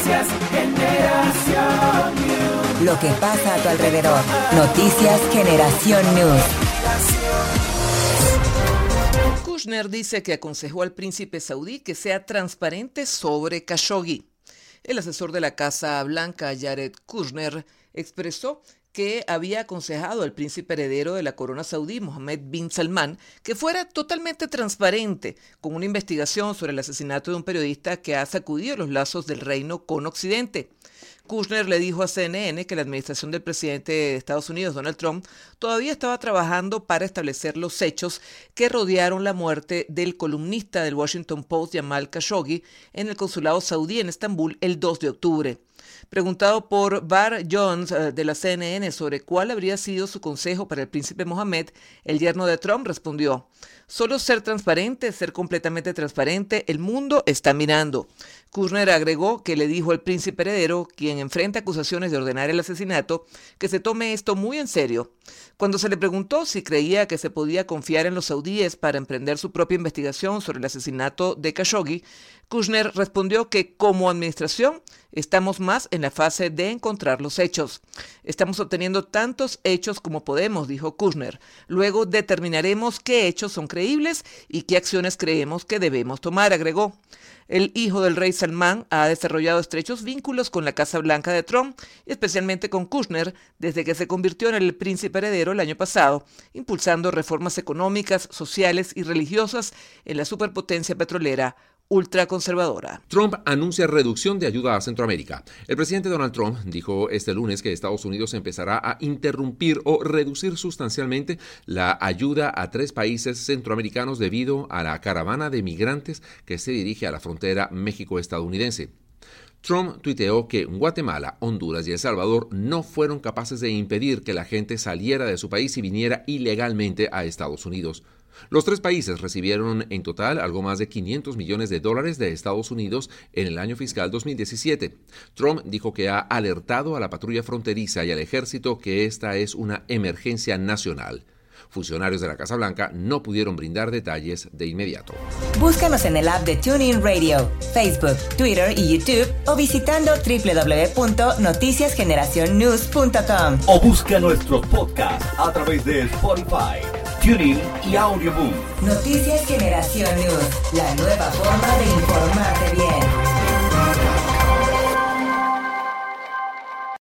Noticias Generación News. Lo que pasa a tu alrededor. Noticias Generación News. Kushner dice que aconsejó al príncipe saudí que sea transparente sobre Khashoggi. El asesor de la Casa Blanca, Jared Kushner, expresó que había aconsejado al príncipe heredero de la corona saudí, Mohammed bin Salman, que fuera totalmente transparente con una investigación sobre el asesinato de un periodista que ha sacudido los lazos del reino con Occidente. Kushner le dijo a CNN que la administración del presidente de Estados Unidos, Donald Trump, todavía estaba trabajando para establecer los hechos que rodearon la muerte del columnista del Washington Post, Jamal Khashoggi, en el consulado saudí en Estambul el 2 de octubre. Preguntado por Bar Jones de la CNN sobre cuál habría sido su consejo para el príncipe Mohammed, el yerno de Trump respondió: solo ser transparente, ser completamente transparente, el mundo está mirando. Kushner agregó que le dijo al príncipe heredero, quien enfrenta acusaciones de ordenar el asesinato, que se tome esto muy en serio. Cuando se le preguntó si creía que se podía confiar en los saudíes para emprender su propia investigación sobre el asesinato de Khashoggi, Kushner respondió que como administración estamos más en la fase de encontrar los hechos. Estamos obteniendo tantos hechos como podemos, dijo Kushner. Luego determinaremos qué hechos son creíbles y qué acciones creemos que debemos tomar, agregó. El hijo del rey Salman ha desarrollado estrechos vínculos con la Casa Blanca de Trump, especialmente con Kushner, desde que se convirtió en el príncipe heredero el año pasado, impulsando reformas económicas, sociales y religiosas en la superpotencia petrolera ultraconservadora. Trump anuncia reducción de ayuda a Centroamérica. El presidente Donald Trump dijo este lunes que Estados Unidos empezará a interrumpir o reducir sustancialmente la ayuda a 3 países centroamericanos debido a la caravana de migrantes que se dirige a la frontera México-estadounidense. Trump tuiteó que Guatemala, Honduras y El Salvador no fueron capaces de impedir que la gente saliera de su país y viniera ilegalmente a Estados Unidos. Los 3 países recibieron en total algo más de $500 millones de Estados Unidos en el año fiscal 2017. Trump dijo que ha alertado a la patrulla fronteriza y al ejército que esta es una emergencia nacional. Funcionarios de la Casa Blanca no pudieron brindar detalles de inmediato. Búscanos en el app de TuneIn Radio, Facebook, Twitter y YouTube o visitando www.noticiasgeneracionnews.com. O busca nuestros podcasts a través de Spotify, TuneIn y Audioboom. Noticias Generación News, la nueva forma de informarte bien.